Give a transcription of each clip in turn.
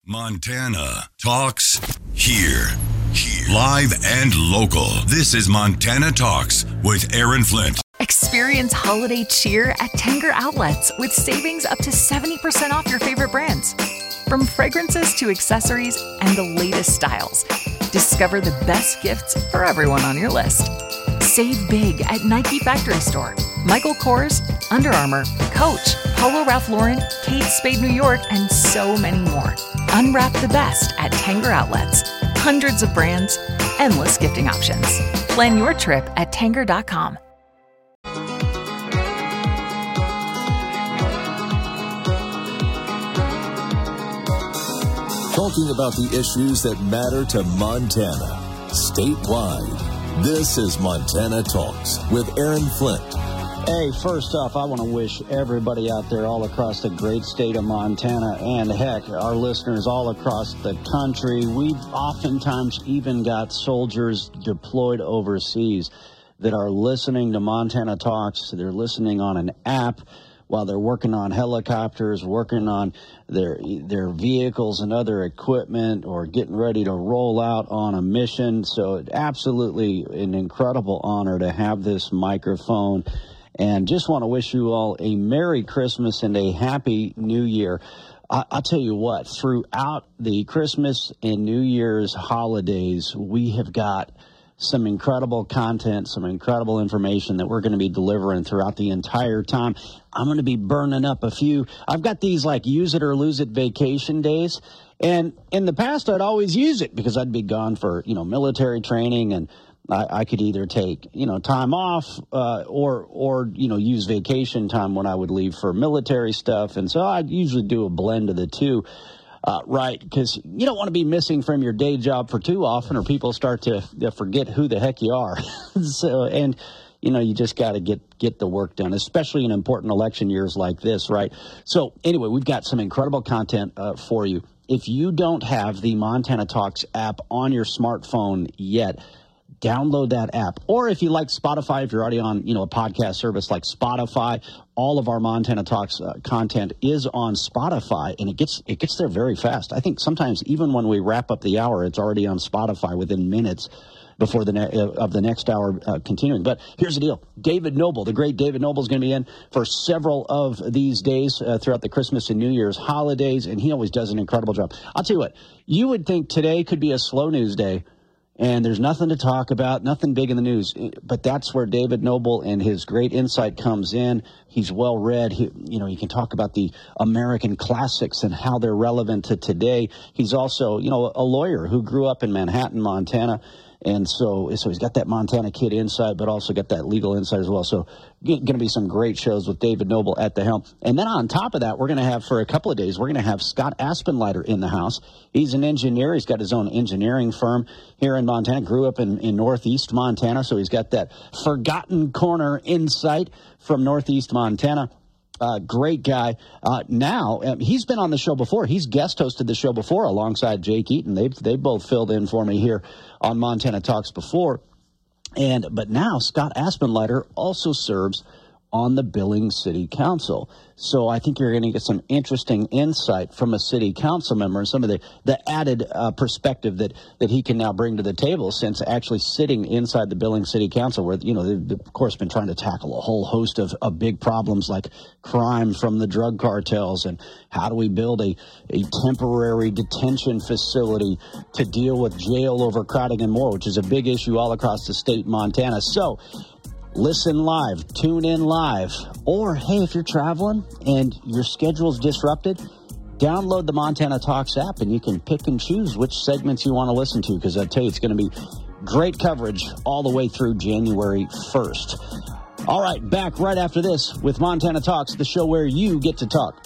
Montana Talks here. Live and local. This is Montana Talks with Aaron Flint. Experience holiday cheer at Tanger Outlets with savings up to 70% off your favorite brands. From fragrances to accessories and the latest styles. Discover the best gifts for everyone on your list. Save big at Nike Factory Store, Michael Kors, Under Armour, Coach, Polo Ralph Lauren, Kate Spade New York, and so many more. Unwrap the best at Tanger Outlets. Hundreds of brands, endless gifting options. Plan your trip at Tanger.com. Talking about the issues that matter to Montana, statewide. This is Montana Talks with Aaron Flint. Hey, first off, I want to wish everybody out there all across the great state of Montana and, heck, our listeners all across the country. We've oftentimes even got soldiers deployed overseas that are listening to Montana Talks. They're listening on an app while they're working on helicopters, working on their vehicles and other equipment, or getting ready to roll out on a mission. So absolutely an incredible honor to have this microphone. And just want to wish you all a Merry Christmas and a Happy New Year. I'll tell you what, throughout the Christmas and New Year's holidays, we have got some incredible content, some incredible information that we're going to be delivering throughout the entire time. I'm going to be burning up a few. I've got these like use it or lose it vacation days. And in the past, I'd always use it because I'd be gone for, military training, and I could either take, time off or use vacation time when I would leave for military stuff. And so I'd usually do a blend of the two. Right, because you don't want to be missing from your day job for too often, or people start to forget who the heck you are. You just got to get the work done, especially in important election years like this, right? So anyway, we've got some incredible content for you. If you don't have the Montana Talks app on your smartphone yet, download that app. Or if you like Spotify, if you're already on, a podcast service like Spotify, all of our Montana Talks content is on Spotify, and it gets there very fast. I think sometimes even when we wrap up the hour, it's already on Spotify within minutes before the next hour continuing. But here's the deal. David Noble, the great David Noble, is going to be in for several of these days throughout the Christmas and New Year's holidays, and he always does an incredible job. I'll tell you what, you would think today could be a slow news day, and there's nothing to talk about, nothing big in the news. But that's where David Noble and his great insight comes in. He's well-read. He can talk about the American classics and how they're relevant to today. He's also, a lawyer who grew up in Manhattan, Montana. And so he's got that Montana kid insight, but also got that legal insight as well. So going to be some great shows with David Noble at the helm. And then on top of that, we're going to have, for a couple of days, we're going to have Scott Aspenleiter in the house. He's an engineer. He's got his own engineering firm here in Montana. Grew up in northeast Montana, so he's got that forgotten corner insight from northeast Montana. Great guy. Now, he's been on the show before. He's guest hosted the show before alongside Jake Eaton. They both filled in for me here on Montana Talks before. But now Scott Aspenleiter also serves on the Billings City Council. So I think you're going to get some interesting insight from a city council member and some of the added perspective that he can now bring to the table, since actually sitting inside the Billings City Council, where, they've, of course, been trying to tackle a whole host of big problems like crime from the drug cartels, and how do we build a temporary detention facility to deal with jail overcrowding and more, which is a big issue all across the state of Montana. So listen live, tune in live, or, hey, if you're traveling and your schedule's disrupted, download the Montana Talks app and you can pick and choose which segments you want to listen to, because I tell you, it's going to be great coverage all the way through January 1st. All right, back right after this with Montana Talks, the show where you get to talk.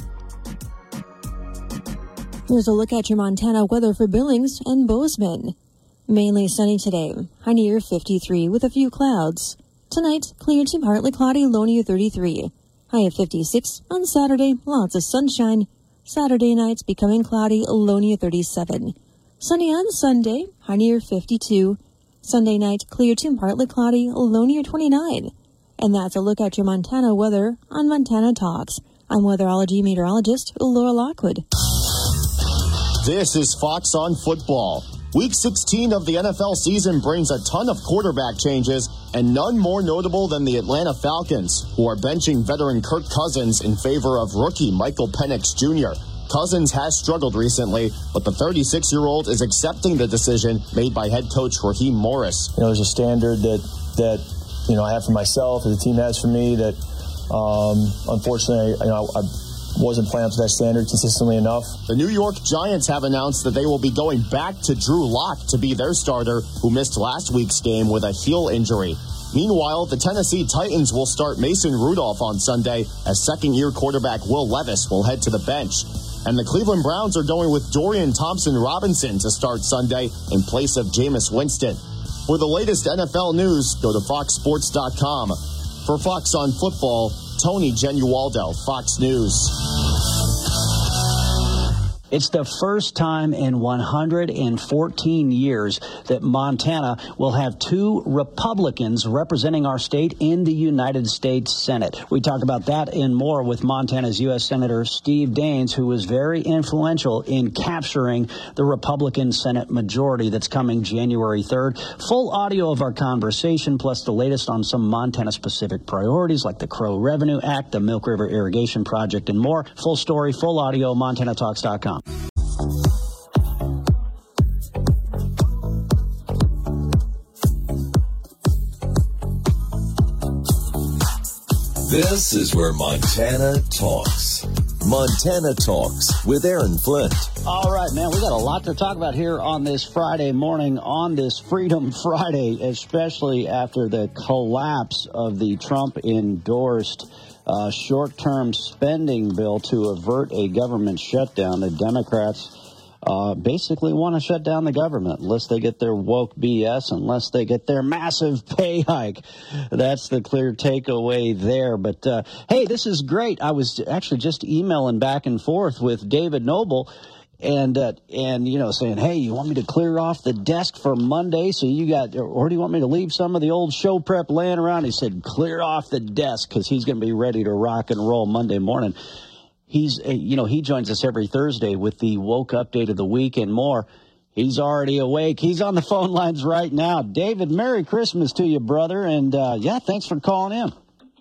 Here's a look at your Montana weather for Billings and Bozeman. Mainly sunny today, high near 53 with a few clouds. Tonight, clear to partly cloudy, low near 33. High of 56. On Saturday, lots of sunshine. Saturday nights becoming cloudy, low near 37. Sunny on Sunday, high near 52. Sunday night, clear to partly cloudy, low near 29. And that's a look at your Montana weather on Montana Talks. I'm weatherology meteorologist Laura Lockwood. This is Fox on Football. Week 16 of the NFL season brings a ton of quarterback changes, and none more notable than the Atlanta Falcons, who are benching veteran Kirk Cousins in favor of rookie Michael Penix Jr. Cousins has struggled recently, but the 36-year-old is accepting the decision made by head coach Raheem Morris. There's a standard that I have for myself, that the team has for me, that unfortunately, I wasn't playing up to that standard consistently enough. The New York Giants have announced that they will be going back to Drew Lock to be their starter, who missed last week's game with a heel injury. Meanwhile, the Tennessee Titans will start Mason Rudolph on Sunday, as second-year quarterback Will Levis will head to the bench. And the Cleveland Browns are going with Dorian Thompson-Robinson to start Sunday in place of Jameis Winston. For the latest NFL news, go to foxsports.com. For Fox on Football, Tony Genualdo, Fox News. It's the first time in 114 years that Montana will have two Republicans representing our state in the United States Senate. We talk about that and more with Montana's U.S. Senator Steve Daines, who was very influential in capturing the Republican Senate majority that's coming January 3rd. Full audio of our conversation, plus the latest on some Montana-specific priorities like the Crow Revenue Act, the Milk River Irrigation Project, and more. Full story, full audio, MontanaTalks.com. This is where Montana talks. Montana Talks with Aaron Flint. All right, man, we got a lot to talk about here on this Friday morning, on this Freedom Friday, especially after the collapse of the Trump-endorsed short-term spending bill to avert a government shutdown. The Democrats basically want to shut down the government unless they get their woke BS, unless they get their massive pay hike. That's the clear takeaway there. But, hey, this is great. I was actually just emailing back and forth with David Noble and saying, hey, you want me to clear off the desk for Monday? So or do you want me to leave some of the old show prep laying around? He said, clear off the desk, because he's going to be ready to rock and roll Monday morning. He joins us every Thursday with the woke update of the week and more. He's already awake. He's on the phone lines right now. David, Merry Christmas to you, brother. And, thanks for calling in.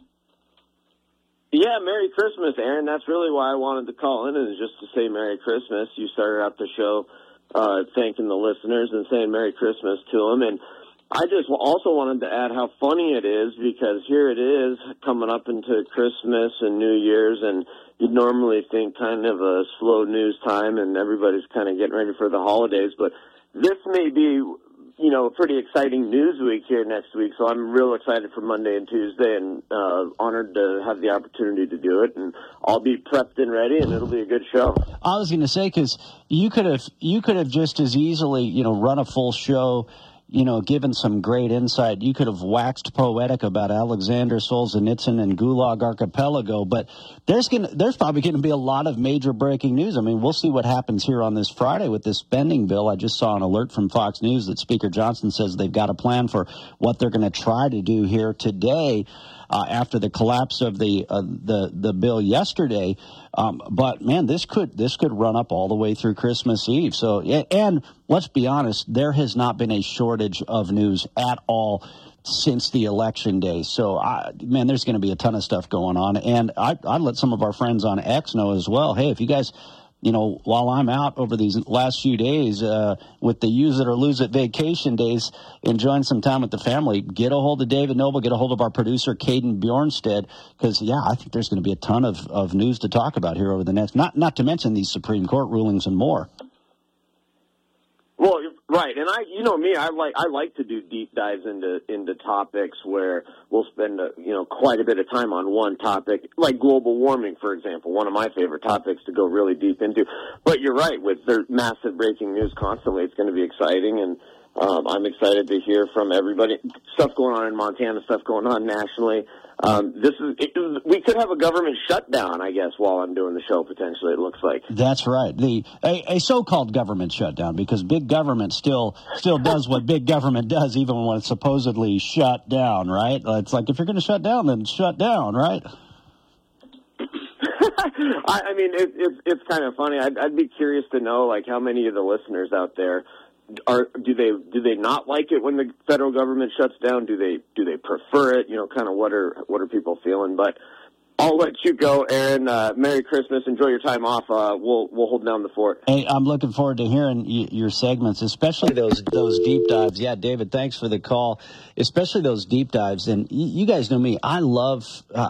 Yeah, Merry Christmas, Aaron. That's really why I wanted to call in, is just to say Merry Christmas. You started out the show thanking the listeners and saying Merry Christmas to them. And I just also wanted to add how funny it is, because here it is coming up into Christmas and New Year's, and you'd normally think kind of a slow news time and everybody's kind of getting ready for the holidays. But this may be, a pretty exciting news week here next week. So I'm real excited for Monday and Tuesday, and honored to have the opportunity to do it. And I'll be prepped and ready, and it'll be a good show. I was going to say, because you could have just as easily, run a full show, given some great insight. You could have waxed poetic about Alexander Solzhenitsyn and Gulag Archipelago, but there's probably going to be a lot of major breaking news. I mean, we'll see what happens here on this Friday with this spending bill. I just saw an alert from Fox News that Speaker Johnson says they've got a plan for what they're going to try to do here today after the collapse of the bill yesterday. But man, this could run up all the way through Christmas Eve. So, and let's be honest, there has not been a shortage of news at all since the election day. So, there's going to be a ton of stuff going on. And I'd let some of our friends on X know as well. Hey, if you guys, while I'm out over these last few days with the use it or lose it vacation days, enjoying some time with the family, get a hold of David Noble, get a hold of our producer, Caden Bjornstead, because, I think there's going to be a ton of news to talk about here over the next, not to mention these Supreme Court rulings and more. Well, right, and I like to do deep dives into topics where we'll spend quite a bit of time on one topic, like global warming, for example, one of my favorite topics to go really deep into. But you're right, with their massive breaking news constantly, it's going to be exciting, and I'm excited to hear from everybody. Stuff going on in Montana, stuff going on nationally. We could have a government shutdown, I guess, while I'm doing the show, potentially, it looks like. That's right. A so-called government shutdown, because big government still does what big government does, even when it's supposedly shut down, right? It's like, if you're going to shut down, then shut down, right? I mean, it's kind of funny. I'd be curious to know, like, how many of the listeners out there do they not like it when the federal government shuts down? Do they prefer it? You know, kind of what are people feeling? But I'll let you go, Aaron. Merry Christmas. Enjoy your time off. We'll hold down the fort. Hey, I'm looking forward to hearing your segments, especially those deep dives. Yeah, David, thanks for the call. Especially those deep dives. And you guys know me. I love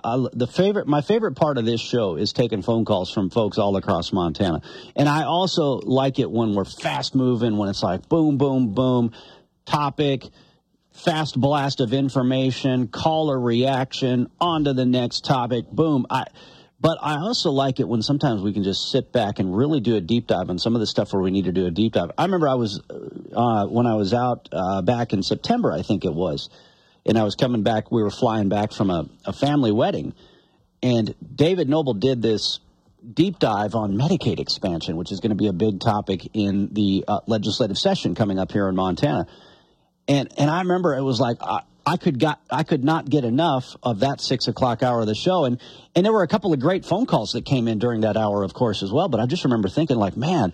my favorite part of this show is taking phone calls from folks all across Montana. And I also like it when we're fast moving, when it's like boom, boom, boom, topic, fast blast of information, caller reaction, on to the next topic, boom. But I also like it when sometimes we can just sit back and really do a deep dive on some of the stuff where we need to do a deep dive. I remember when I was out back in September, I think it was, and I was coming back, we were flying back from a family wedding, and David Noble did this deep dive on Medicaid expansion, which is going to be a big topic in the legislative session coming up here in Montana. And I remember it was like I could not get enough of that 6 o'clock hour of the show, and there were a couple of great phone calls that came in during that hour, of course, as well. But I just remember thinking, like, man,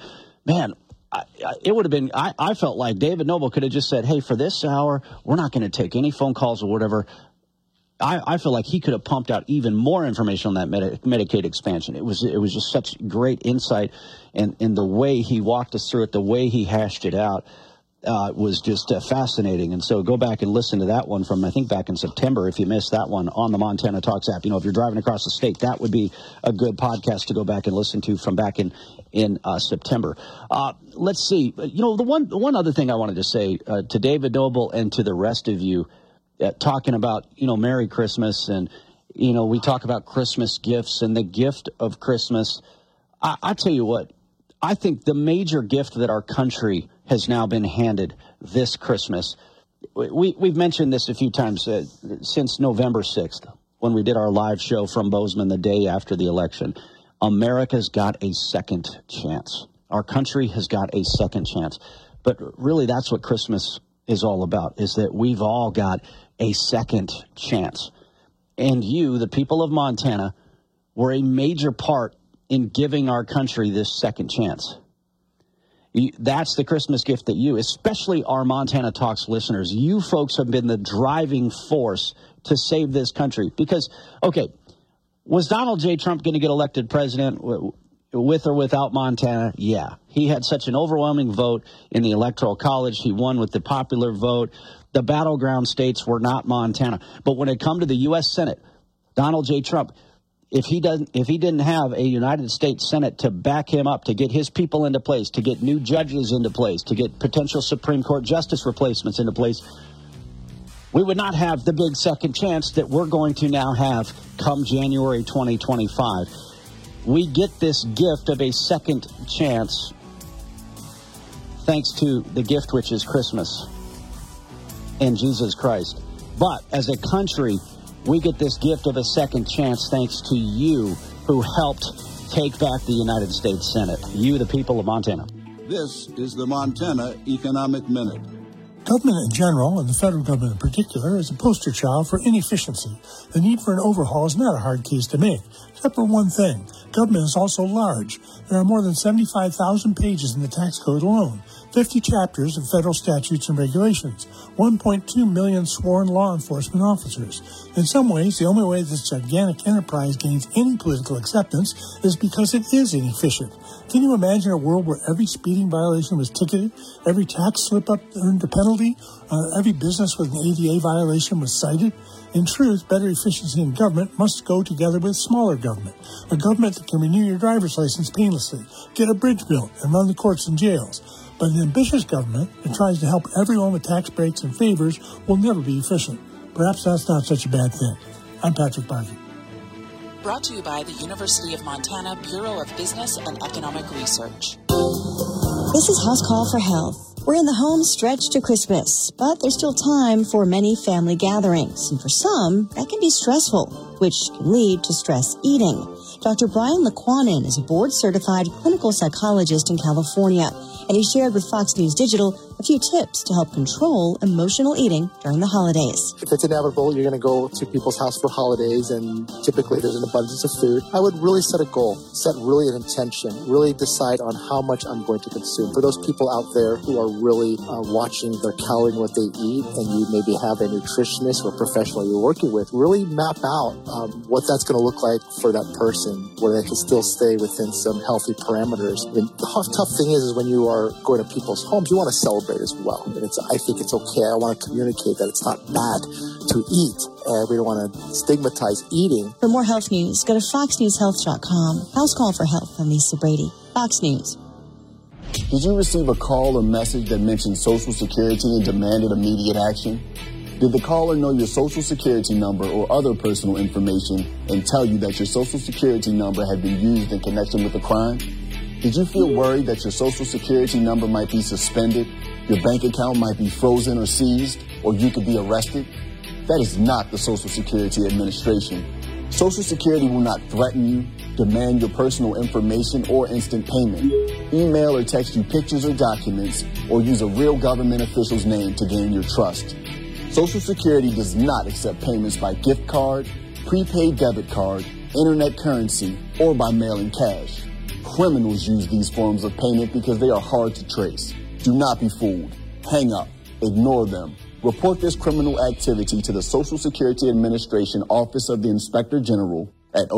it would have been. I felt like David Noble could have just said, "Hey, for this hour, we're not going to take any phone calls or whatever." I feel like he could have pumped out even more information on that Medicaid expansion. It was just such great insight, and the way he walked us through it, the way he hashed it out. Was just fascinating. And so go back and listen to that one from, I think, back in September, if you missed that one, on the Montana Talks app. You know, if you're driving across the state, that would be a good podcast to go back and listen to from back in September. Let's see. You know, the one other thing I wanted to say to David Noble and to the rest of you, talking about, you know, Merry Christmas, and, you know, we talk about Christmas gifts and the gift of Christmas. I tell you what, I think the major gift that our country has now been handed this Christmas, we've mentioned this a few times since November 6th, when we did our live show from Bozeman the day after the election. America's got a second chance. Our country has got a second chance. But really, that's what Christmas is all about, is that we've all got a second chance. And you, the people of Montana, were a major part in giving our country this second chance. That's the Christmas gift that you, especially our Montana Talks listeners, you folks have been the driving force to save this country. Because, okay, was Donald J. Trump going to get elected president with or without Montana? Yeah. He had such an overwhelming vote in the Electoral College. He won with the popular vote. The battleground states were not Montana. But when it come to the U.S. Senate, Donald J. Trump, if he didn't have a United States Senate to back him up, to get his people into place, to get new judges into place, to get potential Supreme Court justice replacements into place, we would not have the big second chance that we're going to now have come January 2025. We get this gift of a second chance thanks to the gift which is Christmas and Jesus Christ. But as a country, we get this gift of a second chance thanks to you who helped take back the United States Senate. You, the people of Montana. This is the Montana Economic Minute. Government in general, and the federal government in particular, is a poster child for inefficiency. The need for an overhaul is not a hard case to make, except for one thing. Government is also large. There are more than 75,000 pages in the tax code alone, 50 chapters of federal statutes and regulations, 1.2 million sworn law enforcement officers. In some ways, the only way this gigantic enterprise gains any political acceptance is because it is inefficient. Can you imagine a world where every speeding violation was ticketed, every tax slip-up earned a penalty, every business with an ADA violation was cited? In truth, better efficiency in government must go together with smaller government, a government that can renew your driver's license painlessly, get a bridge built, and run the courts and jails. But an ambitious government that tries to help everyone with tax breaks and favors will never be efficient. Perhaps that's not such a bad thing. I'm Patrick Barkey. Brought to you by the University of Montana Bureau of Business and Economic Research. This is House Call for Health. We're in the home stretch to Christmas, but there's still time for many family gatherings. And for some, that can be stressful, which can lead to stress eating. Dr. Brian Laquanin is a board-certified clinical psychologist in California, and he shared with Fox News Digital a few tips to help control emotional eating during the holidays. If it's inevitable, you're going to go to people's house for holidays, and typically there's an abundance of food. I would really set a goal, set really an intention, really decide on how much I'm going to consume. For those people out there who are really watching their calorie and what they eat, and you maybe have a nutritionist or professional you're working with, really map out what that's going to look like for that person, where they can still stay within some healthy parameters. I mean, the tough thing is when you are going to people's homes, you want to celebrate as well. And I think it's okay. I want to communicate that it's not bad to eat, and we don't want to stigmatize eating. For more health news, go to foxnewshealth.com. House Call for Health. I'm Lisa Brady. Fox News. Did you receive a call or message that mentioned Social Security and demanded immediate action? Did the caller know your Social Security number or other personal information and tell you that your Social Security number had been used in connection with a crime? Did you feel worried that your Social Security number might be suspended, your bank account might be frozen or seized, or you could be arrested? That is not the Social Security Administration. Social Security will not threaten you, demand your personal information, or instant payment, email or text you pictures or documents, or use a real government official's name to gain your trust. Social Security does not accept payments by gift card, prepaid debit card, internet currency, or by mailing cash. Criminals use these forms of payment because they are hard to trace. Do not be fooled. Hang up. Ignore them. Report this criminal activity to the Social Security Administration Office of the Inspector General at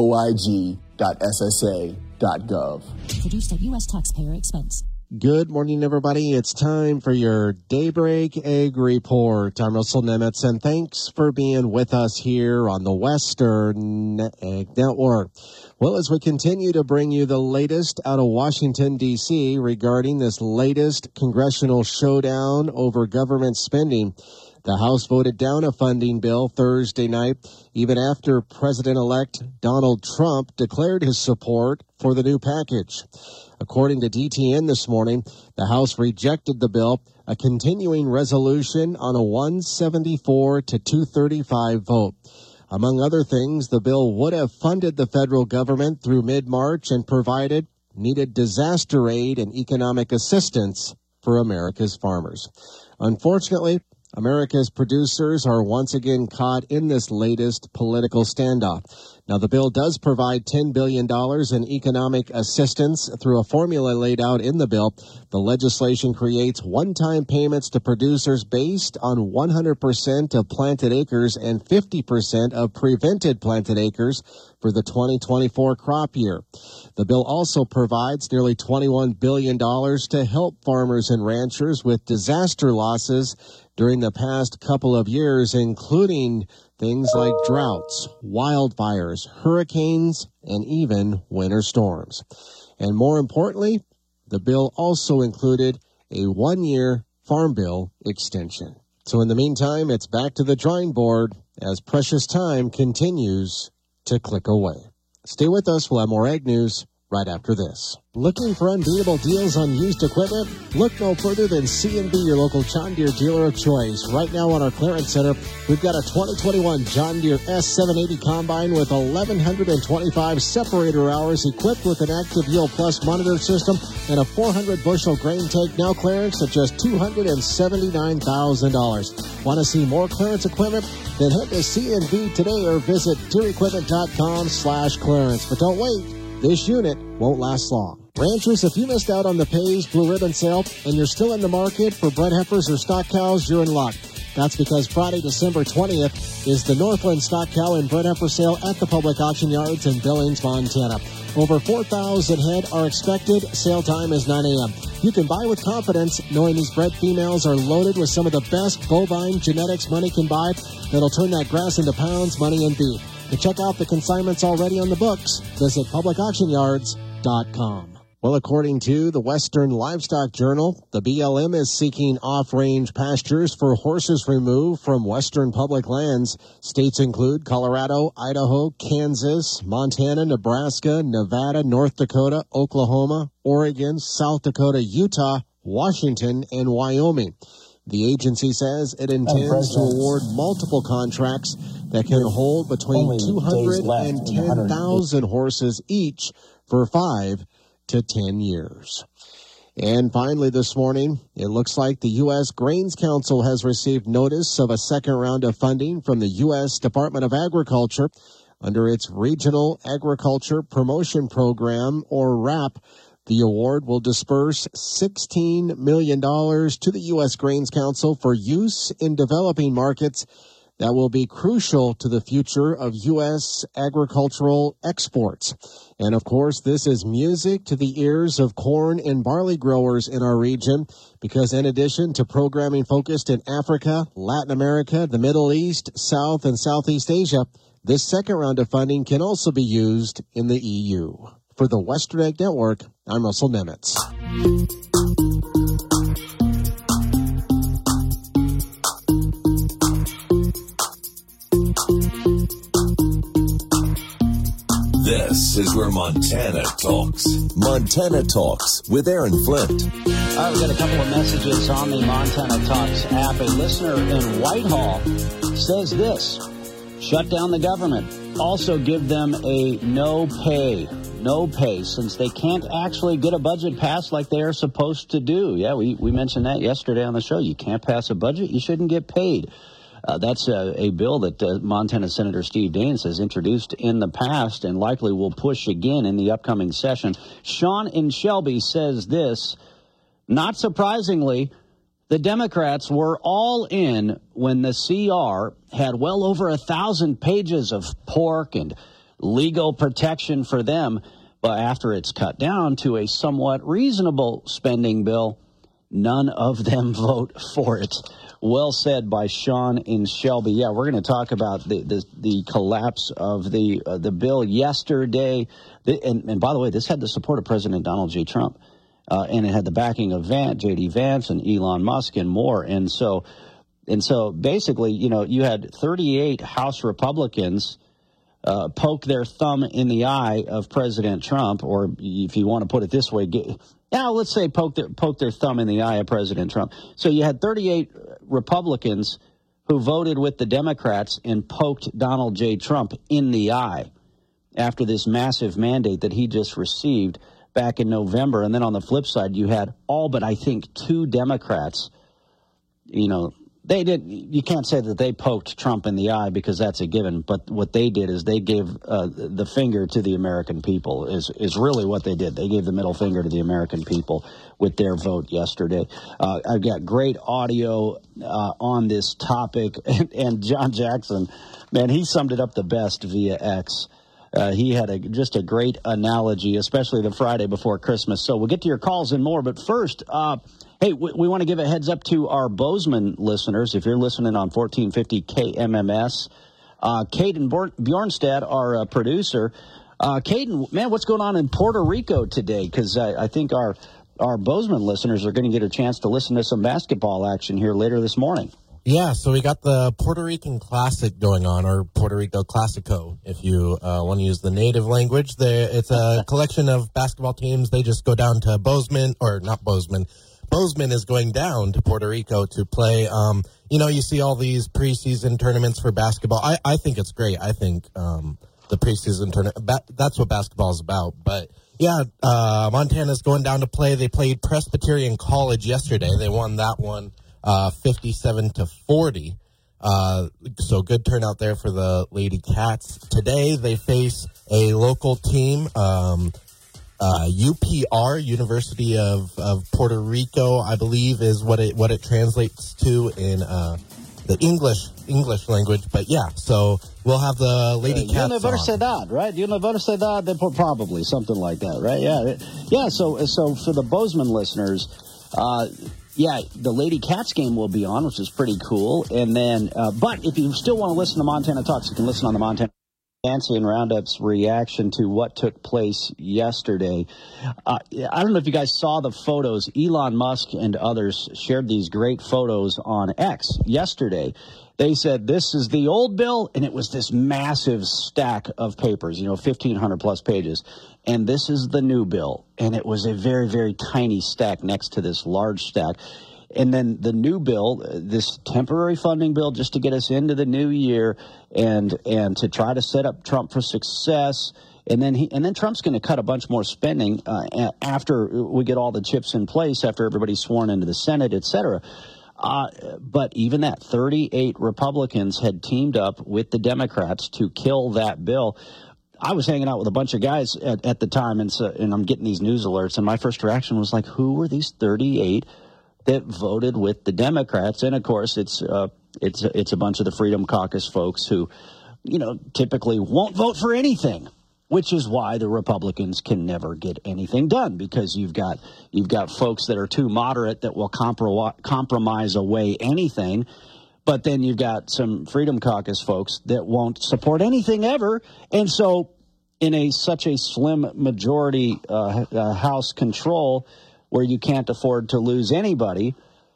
oig.ssa.gov. Produced at U.S. taxpayer expense. Good morning, everybody. It's time for your Daybreak Egg Report. I'm Russell Nemitz, and thanks for being with us here on the Western Egg Network. Well, as we continue to bring you the latest out of Washington, D.C. regarding this latest congressional showdown over government spending, the House voted down a funding bill Thursday night, even after President-elect Donald Trump declared his support for the new package. According to DTN this morning, the House rejected the bill, a continuing resolution on a 174 to 235 vote. Among other things, the bill would have funded the federal government through mid-March and provided needed disaster aid and economic assistance for America's farmers. Unfortunately, America's producers are once again caught in this latest political standoff. Now, the bill does provide $10 billion in economic assistance through a formula laid out in the bill. The legislation creates one-time payments to producers based on 100% of planted acres and 50% of prevented planted acres for the 2024 crop year. The bill also provides nearly $21 billion to help farmers and ranchers with disaster losses during the past couple of years, including things like droughts, wildfires, hurricanes, and even winter storms. And more importantly, the bill also included a one-year Farm Bill extension. So in the meantime, it's back to the drawing board as precious time continues to click away. Stay with us. We'll have more Ag News right after this. Looking for unbeatable deals on used equipment? Look no further than C&B, your local John Deere dealer of choice. Right now on our clearance center, we've got a 2021 John Deere S780 combine with 1,125 separator hours equipped with an Active Yield Plus monitor system and a 400-bushel grain tank, now clearance at just $279,000. Want to see more clearance equipment? Then head to C&B today or visit DeereEquipment.com/clearance. But don't wait. This unit won't last long. Ranchers, if you missed out on the Pays Blue Ribbon sale and you're still in the market for bred heifers or stock cows, you're in luck. That's because Friday, December 20th is the Northland Stock Cow and Bred Heifer Sale at the public auction yards in Billings, Montana. Over 4,000 head are expected. Sale time is 9 a.m. You can buy with confidence knowing these bred females are loaded with some of the best bovine genetics money can buy that'll turn that grass into pounds, money, and beef. To check out the consignments already on the books, visit publicauctionyards.com. Well, according to the Western Livestock Journal, the BLM is seeking off-range pastures for horses removed from Western public lands. States include Colorado, Idaho, Kansas, Montana, Nebraska, Nevada, North Dakota, Oklahoma, Oregon, South Dakota, Utah, Washington, and Wyoming. The agency says it intends to award multiple contracts that can hold between 200 and 10,000 horses each for 5 to 10 years. And finally this morning, it looks like the U.S. Grains Council has received notice of a second round of funding from the U.S. Department of Agriculture under its Regional Agriculture Promotion Program, or RAP. The award will disperse $16 million to the U.S. Grains Council for use in developing markets that will be crucial to the future of U.S. agricultural exports. And, of course, this is music to the ears of corn and barley growers in our region, because in addition to programming focused in Africa, Latin America, the Middle East, South and Southeast Asia, this second round of funding can also be used in the EU. For the Western Ag Network, I'm Russell Nemitz. This is where Montana talks. Montana Talks with Aaron Flint. All right, we got a couple of messages on the Montana Talks app. A listener in Whitehall says this: shut down the government. Also give them a no pay, since they can't actually get a budget passed like they are supposed to do. Yeah, we mentioned that yesterday on the show. You can't pass a budget, you shouldn't get paid. That's a bill that Montana Senator Steve Daines has introduced in the past and likely will push again in the upcoming session. Sean in Shelby says this: not surprisingly, the Democrats were all in when the CR had well over 1,000 pages of pork and legal protection for them. But after it's cut down to a somewhat reasonable spending bill, none of them vote for it. Well said by Sean in Shelby. Yeah, we're going to talk about the collapse of the bill yesterday. And by the way, this had the support of President Donald J. Trump. And it had the backing of J.D. Vance and Elon Musk and more. And so basically, you had 38 House Republicans poke their thumb in the eye of President Trump, or if you want to put it this way, let's say poke their thumb in the eye of President Trump. So you had 38 Republicans who voted with the Democrats and poked Donald J. Trump in the eye after this massive mandate that he just received back in November. And then on the flip side, you had all but I think 2 Democrats. You can't say that they poked Trump in the eye, because that's a given. But what they did is they gave the finger to the American people is really what they did. They gave the middle finger to the American people with their vote yesterday. I've got great audio on this topic. And John Jackson, man, he summed it up the best via X. He had just a great analogy, especially the Friday before Christmas. So we'll get to your calls and more. But first, hey, we want to give a heads up to our Bozeman listeners. If you're listening on 1450 KMMS, Caden Bjornstad, our producer. Caden, man, what's going on in Puerto Rico today? Because I think our Bozeman listeners are going to get a chance to listen to some basketball action here later this morning. Yeah, so we got the Puerto Rican Classic going on, or Puerto Rico Classico, if you want to use the native language. It's a collection of basketball teams. They just go down to Bozeman, or not Bozeman. Bozeman is going down to Puerto Rico to play. You see all these preseason tournaments for basketball. I think it's great. I think the preseason tournament, that's what basketball is about. But, yeah, Montana's going down to play. They played Presbyterian College yesterday. They won that one 57-40. So good turnout there for the Lady Cats. Today they face a local team, UPR, University of Puerto Rico, I believe is what it translates to in the English language. But yeah, so we'll have the Lady Cats Universidad, right? Universidad, probably something like that, right? Yeah. So for the Bozeman listeners, the Lady Cats game will be on, which is pretty cool. And then, but if you still want to listen to Montana Talks, you can listen on the Montana Nancy and Roundup's reaction to what took place yesterday. I don't know if you guys saw the photos. Elon Musk and others shared these great photos on X yesterday. They said this is the old bill, and it was this massive stack of papers, 1,500 plus pages. And this is the new bill, and it was a very, very tiny stack next to this large stack. And then the new bill, this temporary funding bill, just to get us into the new year and to try to set up Trump for success. And then Trump's going to cut a bunch more spending after we get all the chips in place, after everybody's sworn into the Senate, et cetera. But even that, 38 Republicans had teamed up with the Democrats to kill that bill. I was hanging out with a bunch of guys at the time, and I'm getting these news alerts, and my first reaction was like, who were these 38 that voted with the Democrats? And, of course, it's a bunch of the Freedom Caucus folks who, typically won't vote for anything, which is why the Republicans can never get anything done, because you've got folks that are too moderate that will compromise away anything. But then you've got some Freedom Caucus folks that won't support anything ever. And so in such a slim majority House control where you can't afford to lose anybody,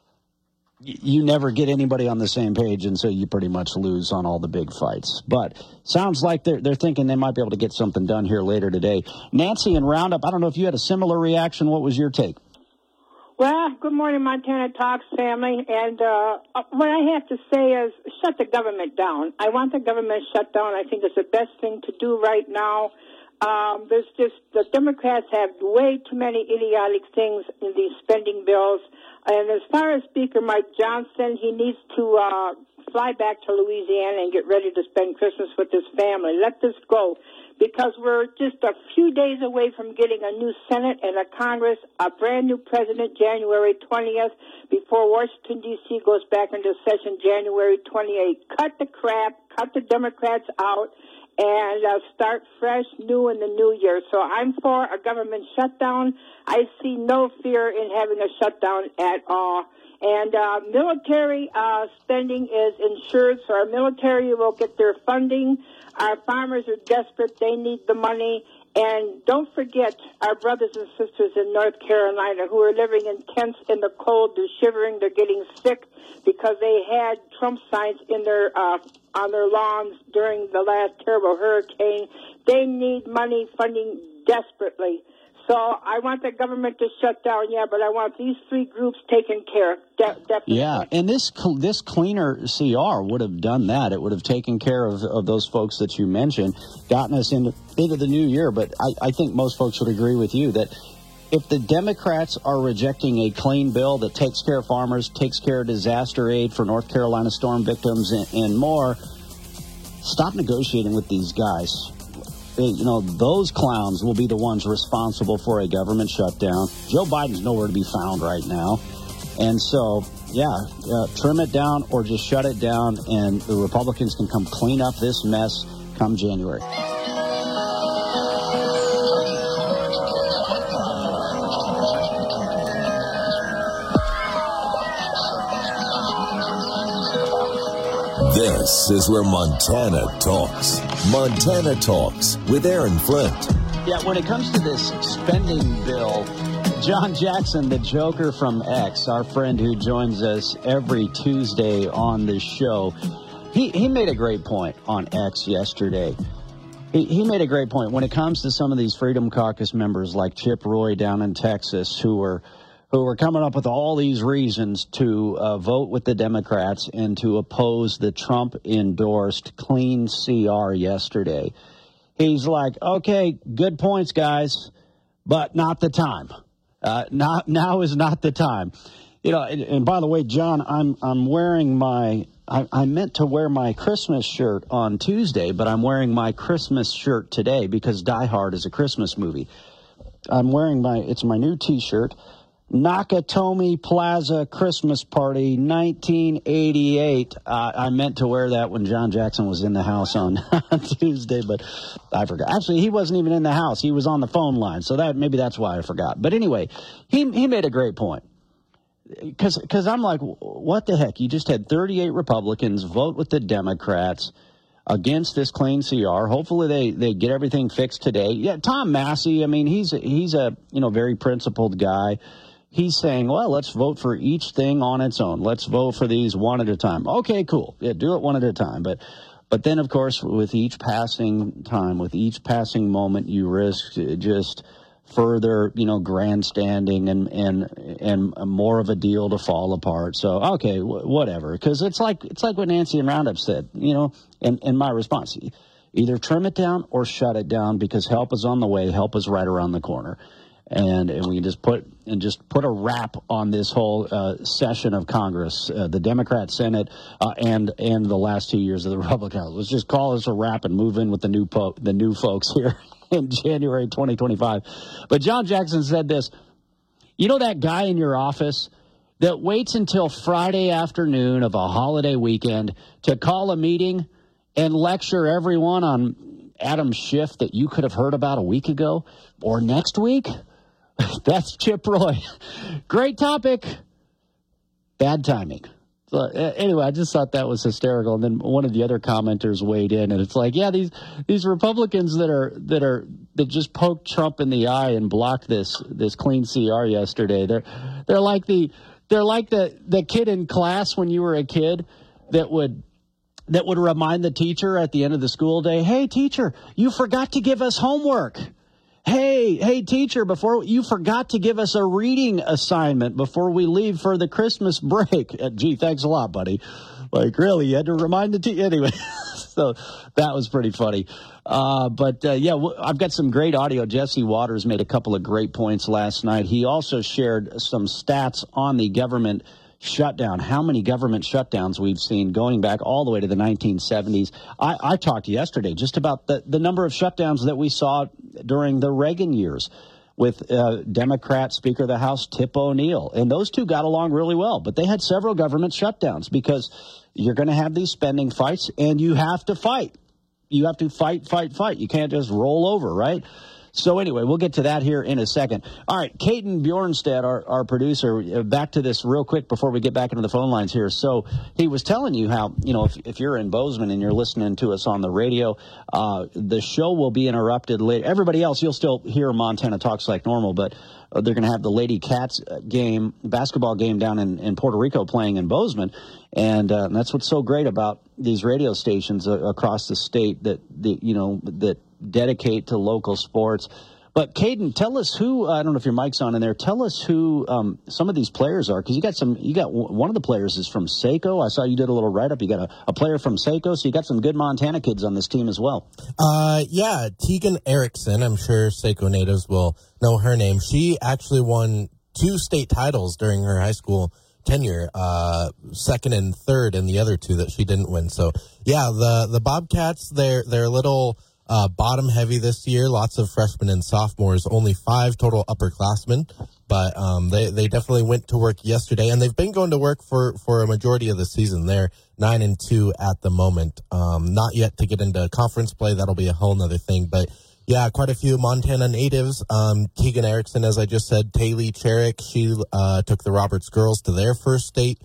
you never get anybody on the same page, and so you pretty much lose on all the big fights. But sounds like they're thinking they might be able to get something done here later today. Nancy in Roundup, I don't know if you had a similar reaction. What was your take? Well, good morning, Montana Talks family. And what I have to say is shut the government down. I want the government shut down. I think it's the best thing to do right now. The Democrats have way too many idiotic things in these spending bills. And as far as Speaker Mike Johnson, he needs to fly back to Louisiana and get ready to spend Christmas with his family. Let this go, because we're just a few days away from getting a new Senate and a Congress, a brand new president January 20th, before Washington, D.C. goes back into session January 28th. Cut the crap, cut the Democrats out, and start fresh, new in the new year. So I'm for a government shutdown. I see no fear in having a shutdown at all. And military spending is insured, so our military will get their funding. Our farmers are desperate. They need the money. And don't forget our brothers and sisters in North Carolina who are living in tents in the cold. They're shivering. They're getting sick because they had Trump signs in their on their lawns during the last terrible hurricane. They need money, funding desperately. So I want the government to shut down, but I want these three groups taken care of. Definitely. Yeah, and this cleaner CR would have done that. It would have taken care of those folks that you mentioned, gotten us into the new year. But I think most folks would agree with you that if the Democrats are rejecting a clean bill that takes care of farmers, takes care of disaster aid for North Carolina storm victims and more, stop negotiating with these guys. Those clowns will be the ones responsible for a government shutdown. Joe Biden's nowhere to be found right now. And so, trim it down or just shut it down, and the Republicans can come clean up this mess come January. This is where Montana talks. Montana Talks with Aaron Flint. Yeah, when it comes to this spending bill, John Jackson, the Joker from X, our friend who joins us every Tuesday on this show, he made a great point on X yesterday. He made a great point when it comes to some of these Freedom Caucus members like Chip Roy down in Texas who are coming up with all these reasons to vote with the Democrats and to oppose the Trump-endorsed clean CR yesterday. He's like, okay, good points, guys, but not the time. Now is not the time. And by the way, John, I'm wearing I meant to wear my Christmas shirt on Tuesday, but I'm wearing my Christmas shirt today because Die Hard is a Christmas movie. I'm wearing it's my new T-shirt. Nakatomi Plaza Christmas Party, 1988. I meant to wear that when John Jackson was in the house on Tuesday, but I forgot. Actually, he wasn't even in the house. He was on the phone line, so maybe that's why I forgot. But anyway, he made a great point. Because I'm like, what the heck? You just had 38 Republicans vote with the Democrats against this clean CR. Hopefully they get everything fixed today. Yeah, Tom Massey, I mean, he's a very principled guy. He's saying, well, let's vote for each thing on its own. Let's vote for these one at a time. Okay, cool. Yeah, do it one at a time. But then, of course, with each passing time, with each passing moment, you risk just further, grandstanding and more of a deal to fall apart. So, okay, whatever. Because it's like what Nancy in Roundup said, and my response. Either trim it down or shut it down, because help is on the way. Help is right around the corner. And we can just put a wrap on this whole session of Congress, the Democrat Senate, and the last 2 years of the Republican House. Let's just call this a wrap and move in with the new folks here in January 2025. But John Jackson said this. You know that guy in your office that waits until Friday afternoon of a holiday weekend to call a meeting and lecture everyone on Adam Schiff that you could have heard about a week ago or next week? That's Chip Roy. Great topic. Bad timing. So, anyway, I just thought that was hysterical. And then one of the other commenters weighed in, and it's like, yeah, these Republicans that just poked Trump in the eye and blocked this clean CR yesterday. They're like the kid in class when you were a kid that would remind the teacher at the end of the school day, hey, teacher, you forgot to give us homework. Hey, teacher, before you forgot to give us a reading assignment before we leave for the Christmas break. Gee, thanks a lot, buddy. Like, really, you had to remind the teacher? Anyway, so that was pretty funny. Yeah, I've got some great audio. Jesse Waters made a couple of great points last night. He also shared some stats on the government shutdown, how many government shutdowns we've seen going back all the way to the 1970s. I talked yesterday just about the number of shutdowns that we saw during the Reagan years with Democrat Speaker of the House Tip O'Neill. And those two got along really well, but they had several government shutdowns because you're going to have these spending fights and you have to fight. You have to fight. You can't just roll over, right? So anyway, we'll get to that here in a second. All right, Caden Bjornstad, our producer, back to this real quick before we get back into the phone lines here. So he was telling you how, if you're in Bozeman and you're listening to us on the radio, the show will be interrupted later. Everybody else, you'll still hear Montana Talks like normal, but they're going to have the Lady Cats basketball game down in Puerto Rico playing in Bozeman. And that's what's so great about these radio stations across the state that dedicate to local sports. But Caden, tell us who, I don't know if your mic's on in there, tell us who some of these players are, because you got one of the players is from Saco. I saw you did a little write-up. You got a player from Saco, so you got some good Montana kids on this team as well. Yeah, Tegan Erickson, I'm sure Saco natives will know her name. She actually won 2 state titles during her high school tenure, second and third in the other 2 that she didn't win. So, yeah, the Bobcats, they're a little bottom heavy this year. Lots of freshmen and sophomores, only 5 total upperclassmen, but they definitely went to work yesterday, and they've been going to work for a majority of the season. They're 9-2 at the moment. Not yet to get into conference play. That'll be a whole nother thing, but yeah, quite a few Montana natives. Tegan Erickson, as I just said, Taylor Cherrick, she took the Roberts girls to their first state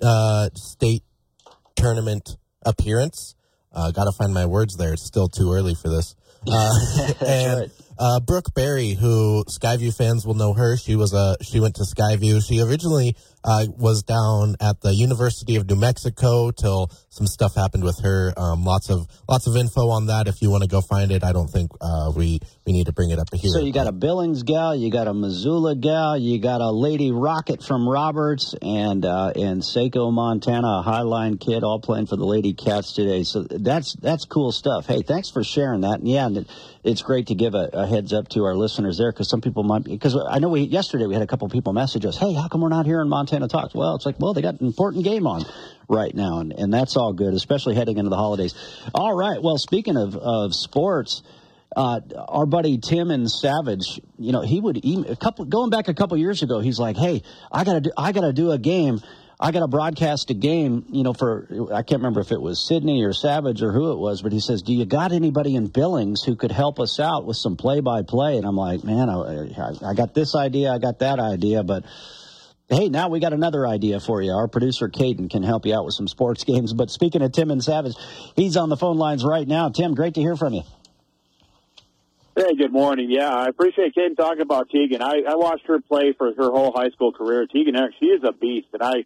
tournament appearance. Got to find my words there. It's still too early for this. And right. Brooke Berry, who Skyview fans will know her. She went to Skyview. She originally was down at the University of New Mexico till some stuff happened with her. Lots of info on that if you want to go find it. I don't think we need to bring it up here. So you got a Billings gal, you got a Missoula gal, you got a Lady Rocket from Roberts, and Saco, Montana, a Highline kid, all playing for the Lady Cats today. So that's cool stuff. Hey, thanks for sharing that. And yeah, it's great to give a heads up to our listeners there, because some people might, because I know yesterday we had a couple people message us, hey, how come we're not here in Montana Talks? Well, it's like, they got an important game on right now, and that's all good, especially heading into the holidays. All right, well, speaking of sports, our buddy Tim and Savage, he would going back a couple years ago, he's like, hey, I gotta do a game. I got to broadcast a game, I can't remember if it was Sydney or Savage or who it was, but he says, do you got anybody in Billings who could help us out with some play-by-play? And I'm like, man, I got this idea, I got that idea, but hey, now we got another idea for you. Our producer, Caden, can help you out with some sports games. But speaking of Tim and Savage, he's on the phone lines right now. Tim, great to hear from you. Hey, good morning. Yeah, I appreciate Caden talking about Tegan. I watched her play for her whole high school career. Tegan, she is a beast, and I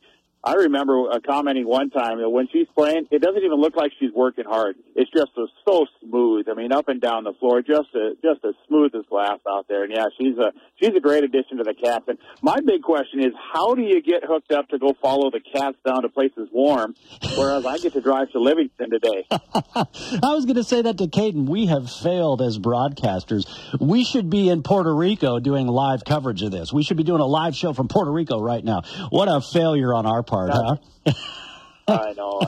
I remember commenting one time that when she's playing, it doesn't even look like she's working hard. It's just so smooth. I mean, up and down the floor, just as smooth as glass out there. And yeah, she's a great addition to the Cats. And my big question is, how do you get hooked up to go follow the Cats down to places warm, whereas I get to drive to Livingston today? I was going to say that to Caden. We have failed as broadcasters. We should be in Puerto Rico doing live coverage of this. We should be doing a live show from Puerto Rico right now. What a failure on our part, huh? I know.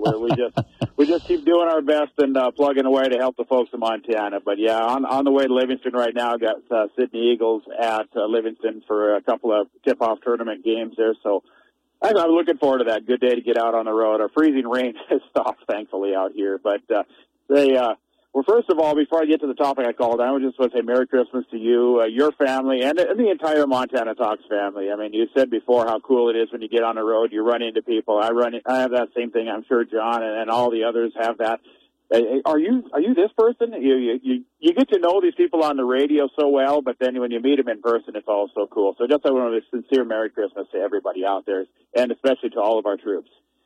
We just keep doing our best and plugging away to help the folks in Montana. But yeah, on the way to Livingston right now. Got Sydney Eagles at Livingston for a couple of tip-off tournament games there. So I'm looking forward to that. Good day to get out on the road. Our freezing rain has stopped, thankfully, out here. But well, first of all, before I get to the topic I called, I just want to say Merry Christmas to you, your family, and the entire Montana Talks family. I mean, you said before how cool it is when you get on the road, you run into people. I have that same thing. I'm sure John and all the others have that. Are you this person? You get to know these people on the radio so well, but then when you meet them in person, it's all so cool. So just I want to sincere Merry Christmas to everybody out there, and especially to all of our troops.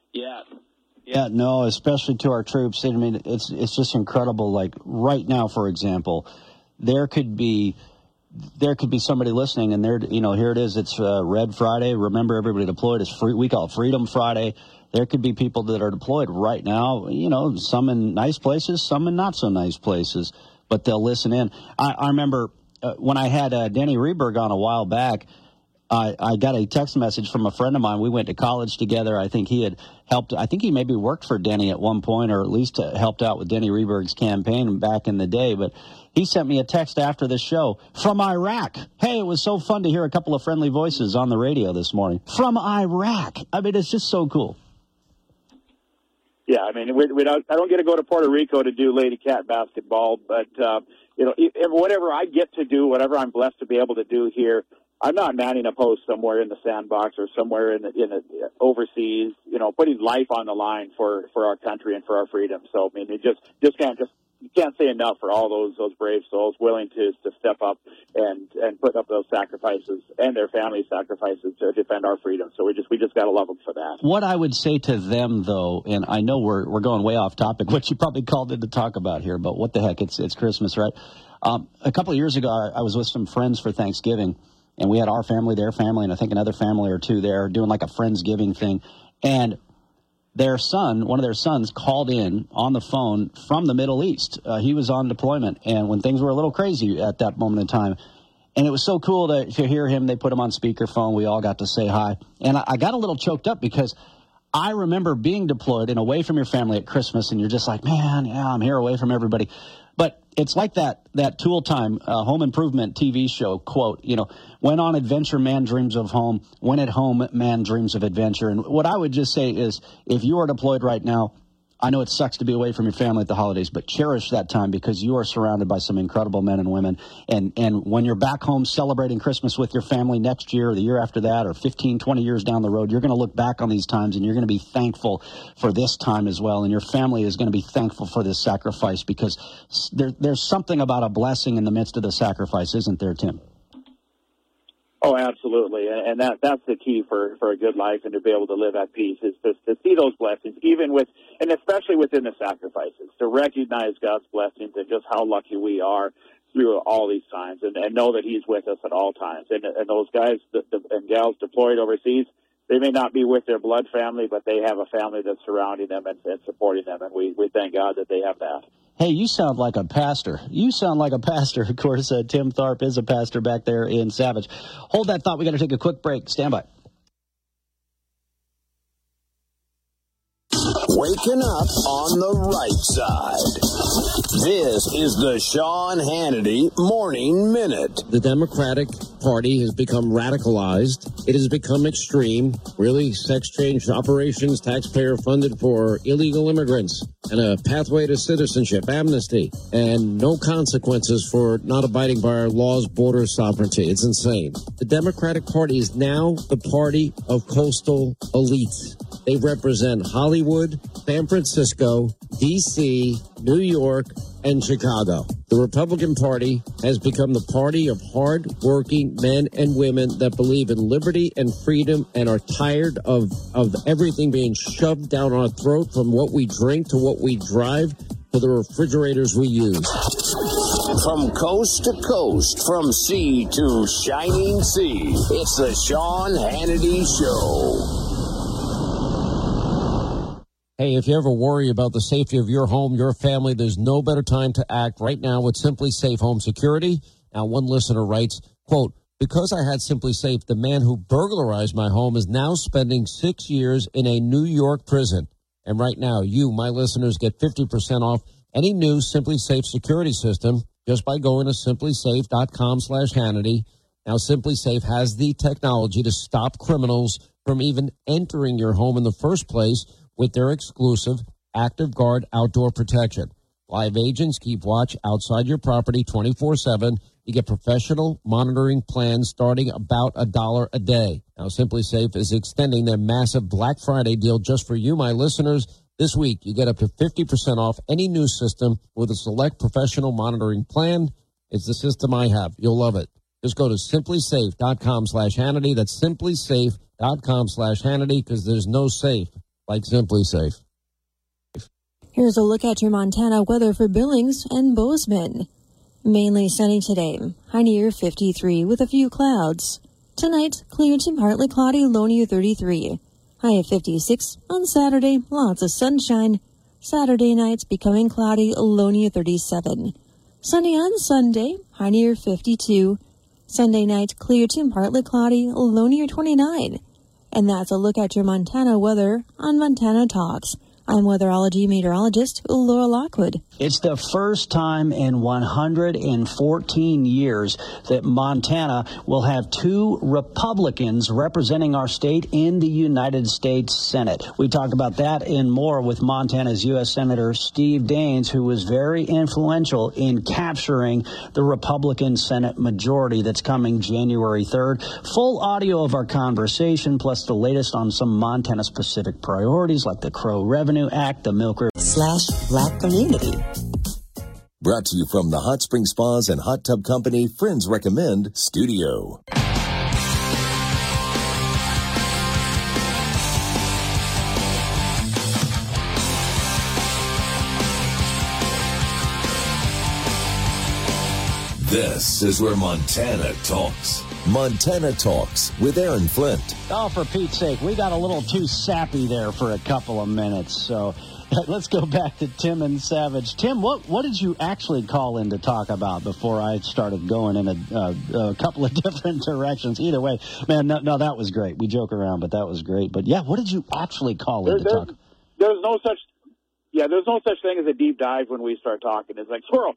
Yeah, no, especially to our troops. I mean, it's just incredible. Like right now, for example, there could be somebody listening, and here it is. It's Red Friday. Remember, everybody deployed is free. We call it Freedom Friday. There could be people that are deployed right now. Some in nice places, some in not so nice places, but they'll listen in. I remember when I had Danny Rehberg on a while back. I got a text message from a friend of mine. We went to college together. I think he had helped. I think he maybe worked for Denny at one point, or at least helped out with Denny Rehberg's campaign back in the day. But he sent me a text after the show from Iraq. Hey, it was so fun to hear a couple of friendly voices on the radio this morning from Iraq. I mean, it's just so cool. Yeah, I mean, I don't get to go to Puerto Rico to do Lady Cat basketball, but whatever I get to do, whatever I'm blessed to be able to do here, I'm not manning a post somewhere in the sandbox or somewhere in the overseas, putting life on the line for our country and for our freedom. So, I mean, you can't say enough for all those brave souls willing to step up and put up those sacrifices and their family sacrifices to defend our freedom. So we just got to love them for that. What I would say to them, though, and I know we're going way off topic, what you probably called in to talk about here, but what the heck, it's Christmas, right? A couple of years ago, I was with some friends for Thanksgiving. And we had our family, their family, and I think another family or two there doing like a Friendsgiving thing. And their son, one of their sons, called in on the phone from the Middle East. He was on deployment, and when things were a little crazy at that moment in time. And it was so cool to hear him. They put him on speakerphone. We all got to say hi. And I got a little choked up because I remember being deployed and away from your family at Christmas, and you're just like, man, yeah, I'm here away from everybody. But it's like that Tool Time home improvement TV show quote, when on adventure, man dreams of home. When at home, man dreams of adventure. And what I would just say is if you are deployed right now, I know it sucks to be away from your family at the holidays, but cherish that time because you are surrounded by some incredible men and women. And when you're back home celebrating Christmas with your family next year or the year after that or 15, 20 years down the road, you're going to look back on these times and you're going to be thankful for this time as well. And your family is going to be thankful for this sacrifice because there's something about a blessing in the midst of the sacrifice, isn't there, Tim? Oh, absolutely, and that's the key for a good life and to be able to live at peace is to see those blessings, and especially within the sacrifices, to recognize God's blessings and just how lucky we are through all these times, and know that He's with us at all times. And those guys and gals deployed overseas, they may not be with their blood family, but they have a family that's surrounding them and supporting them, and we thank God that they have that. Hey, you sound like a pastor. Of course, Tim Tharp is a pastor back there in Savage. Hold that thought. We got to take a quick break. Stand by. Waking up on the right side. This is the Sean Hannity Morning Minute. The Democratic Party has become radicalized. It has become extreme. Really, sex change operations, taxpayer funded for illegal immigrants, and a pathway to citizenship, amnesty, and no consequences for not abiding by our laws, border sovereignty. It's insane. The Democratic Party is now the party of coastal elites. They represent Hollywood, San Francisco, D.C., New York, and Chicago. The Republican Party has become the party of hard-working men and women that believe in liberty and freedom and are tired of everything being shoved down our throat, from what we drink to what we drive to the refrigerators we use. From coast to coast, from sea to shining sea, it's the Sean Hannity Show. Hey, if you ever worry about the safety of your home, your family, there's no better time to act right now with Simply Safe Home Security. Now, one listener writes, quote, because I had Simply Safe, the man who burglarized my home is now spending 6 years in a New York prison. And right now, you, my listeners, get 50% off any new Simply Safe security system just by going to simplysafe.com/Hannity. Now, Simply Safe has the technology to stop criminals from even entering your home in the first place with their exclusive Active Guard outdoor protection. Live agents keep watch outside your property 24/7. You get professional monitoring plans starting about $1 a day. Now, Simply Safe is extending their massive Black Friday deal just for you, my listeners. This week, you get up to 50% off any new system with a select professional monitoring plan. It's the system I have. You'll love it. Just go to simplysafe.com/Hannity. That's simplysafe.com/Hannity, because there's no safe like Simply Safe. Here's a look at your Montana weather for Billings and Bozeman. Mainly sunny today, high near 53 with a few clouds. Tonight, clear to partly cloudy, low near 33. High of 56 on Saturday, lots of sunshine. Saturday nights becoming cloudy, low near 37. Sunny on Sunday, high near 52. Sunday night, clear to partly cloudy, low near 29. And that's a look at your Montana weather on Montana Talks. I'm weatherology meteorologist Laura Lockwood. It's the first time in 114 years that Montana will have two Republicans representing our state in the United States Senate. We talk about that and more with Montana's U.S. Senator Steve Daines, who was very influential in capturing the Republican Senate majority that's coming January 3rd. Full audio of our conversation, plus the latest on some Montana-specific priorities like the Crow Revenue Act, the Milk River /Black Community. Brought to you from the Hot Spring Spas and Hot Tub Company Friends Recommend Studio. This is where Montana talks. Montana Talks with Aaron Flint. Oh, for Pete's sake, we got a little too sappy there for a couple of minutes. So let's go back to Tim and Savage. Tim, what did you actually call in to talk about before I started going in a couple of different directions? Either way, man, no, that was great. We joke around, but that was great. But yeah, what did you actually call in to talk? There's no such thing as a deep dive when we start talking. It's like squirrel.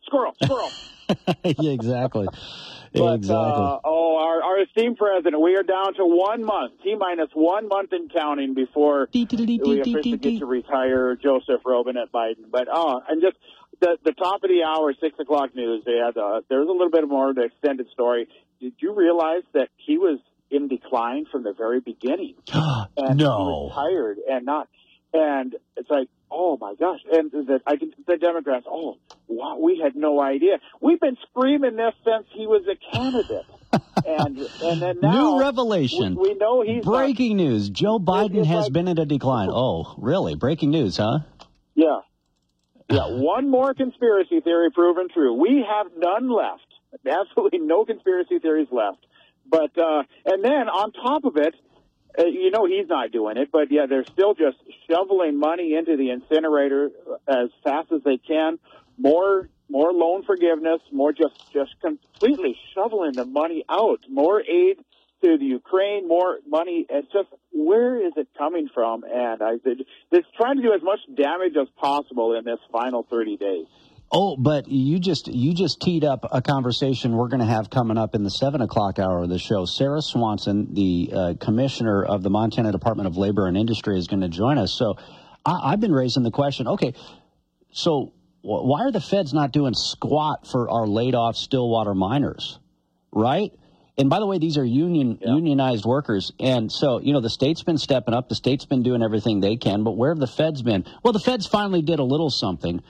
Yeah, exactly. But, our esteemed president, we are down to 1 month, T-minus 1 month in counting before we officially get to retire Joseph Robinette Biden. But, and just the top of the hour, 6 o'clock news, there was a little bit more of the extended story. Did you realize that he was in decline from the very beginning? And no. He was tired and it's like, oh my gosh. And the Democrats, oh, wow, we had no idea. We've been screaming this since he was a candidate. And then now, new revelation. We know he's breaking news. Joe Biden has been in a decline. Oh, really? Breaking news, huh? Yeah. One more conspiracy theory proven true. We have none left. Absolutely no conspiracy theories left. But and then on top of it, he's not doing it, but yeah, they're still just shoveling money into the incinerator as fast as they can. More loan forgiveness, more just completely shoveling the money out. More aid to the Ukraine, more money. It's just, where is it coming from? And it's trying to do as much damage as possible in this final 30 days. Oh, but you just teed up a conversation we're going to have coming up in the 7 o'clock hour of the show. Sarah Swanson, the commissioner of the Montana Department of Labor and Industry, is going to join us. So I've been raising the question, okay, so why are the feds not doing squat for our laid-off Stillwater miners, right? And by the way, these are unionized workers. And so, the state's been stepping up. The state's been doing everything they can. But where have the feds been? Well, the feds finally did a little something.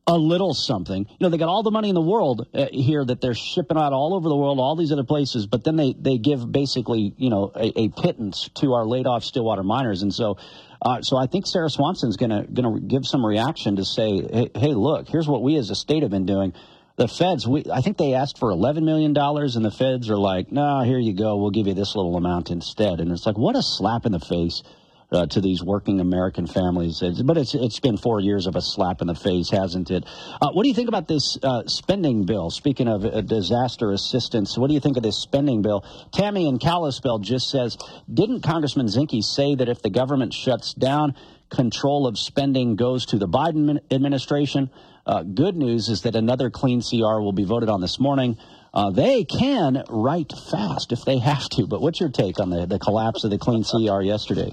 a little something. They got all the money in the world here that they're shipping out all over the world, all these other places, but then they give basically, a pittance to our laid-off Stillwater miners. And so I think Sarah Swanson's going to give some reaction to say, hey, look, here's what we as a state have been doing. The feds, I think they asked for $11 million, and the feds are like, no, here you go. We'll give you this little amount instead. And it's like, what a slap in the face to these working American families. But it's been 4 years of a slap in the face, hasn't it? What do you think about this spending bill? Speaking of disaster assistance, what do you think of this spending bill? Tammy in Kalispell just says, didn't Congressman Zinke say that if the government shuts down, control of spending goes to the Biden administration? Good news is that another clean CR will be voted on this morning. They can write fast if they have to. But what's your take on the collapse of the clean CR yesterday?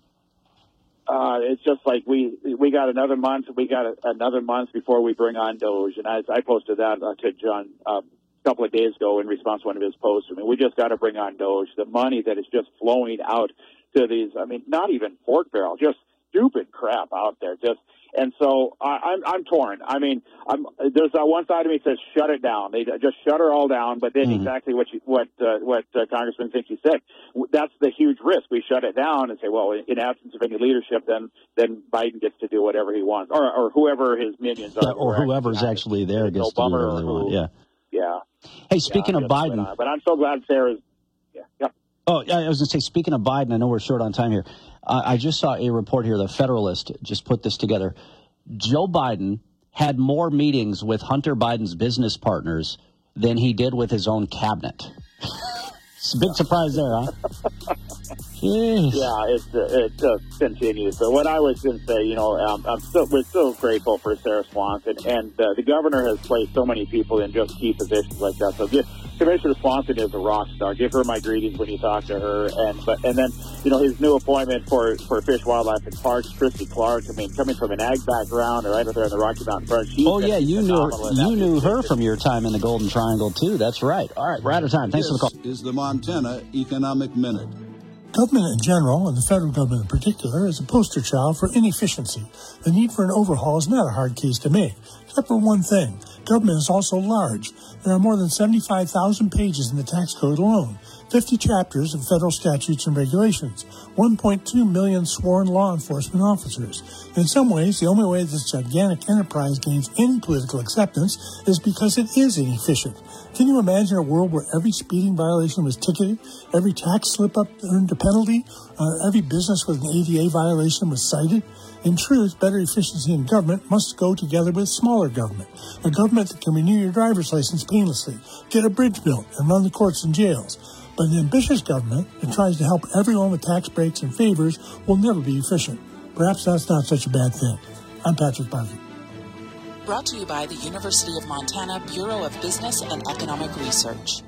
It's just like we got another month. We got another month before we bring on Doge. And I posted that to John a couple of days ago in response to one of his posts. I mean, we just got to bring on Doge. The money that is just flowing out to these, not even pork barrel, just stupid crap out there. And so I'm torn. There's one side of me that says shut it down. They just shut her all down. But then exactly what Congressman Zinke said, that's the huge risk. We shut it down and say, well, in absence of any leadership, then Biden gets to do whatever he wants, or whoever his minions are, or whoever's actually there gets to do whatever they want. Yeah. Hey, speaking of Biden, but I'm so glad Sarah's. Yeah. Oh, I was going to say, speaking of Biden, I know we're short on time here. I just saw a report here, the Federalist just put this together. Joe Biden had more meetings with Hunter Biden's business partners than he did with his own cabinet. It's a big surprise there, huh? Yeah, it just continues. But what I was going to say, we're so grateful for Sarah Swanson, and the governor has placed so many people in just key positions like that. So Commissioner Swanson is a rock star. Give her my greetings when you talk to her. And then his new appointment for Fish, Wildlife, and Parks, Christy Clark. coming from an ag background, right up there in the Rocky Mountain Front. You knew her from your time in the Golden Triangle too. That's right. All right, we're out of time. Thanks for the call. This is the Montana Economic Minute. Government in general, and the federal government in particular, is a poster child for inefficiency. The need for an overhaul is not a hard case to make, except for one thing. Government is also large. There are more than 75,000 pages in the tax code alone, 50 chapters of federal statutes and regulations, 1.2 million sworn law enforcement officers. In some ways, the only way this gigantic enterprise gains any political acceptance is because it is inefficient. Can you imagine a world where every speeding violation was ticketed, every tax slip-up earned a penalty, every business with an ADA violation was cited? In truth, better efficiency in government must go together with smaller government, a government that can renew your driver's license painlessly, get a bridge built, and run the courts and jails. But an ambitious government that tries to help everyone with tax breaks and favors will never be efficient. Perhaps that's not such a bad thing. I'm Patrick Barker. Brought to you by the University of Montana Bureau of Business and Economic Research.